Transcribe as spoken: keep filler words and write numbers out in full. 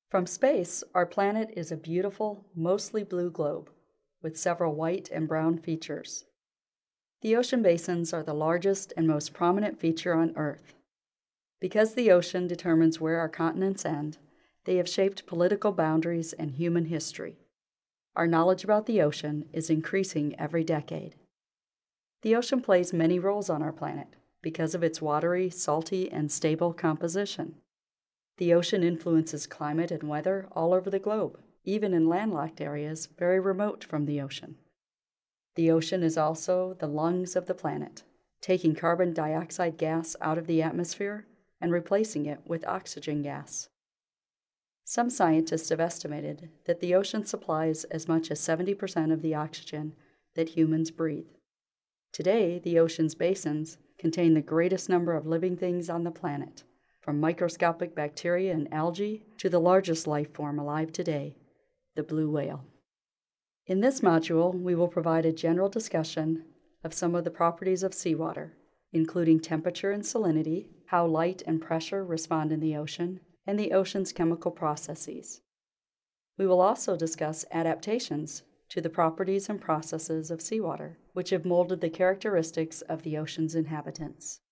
From space, our planet is a beautiful, mostly blue globe with several white and brown features. The ocean basins are the largest and most prominent feature on Earth. Because the ocean determines where our continents end, they have shaped political boundaries and human history. Our knowledge about the ocean is increasing every decade. The ocean plays many roles on our planet because of its watery, salty, and stable composition. The ocean influences climate and weather all over the globe, even in landlocked areas very remote from the ocean. The ocean is also the lungs of the planet, taking carbon dioxide gas out of the atmosphere and replacing it with oxygen gas. Some scientists have estimated that the ocean supplies as much as seventy percent of the oxygen that humans breathe. Today, the ocean's basins contain the greatest number of living things on the planet, from microscopic bacteria and algae to the largest life form alive today, the blue whale. In this module, we will provide a general discussion of some of the properties of seawater, including temperature and salinity, how light and pressure respond in the ocean, and the ocean's chemical processes. We will also discuss adaptations to the properties and processes of seawater, which have molded the characteristics of the ocean's inhabitants.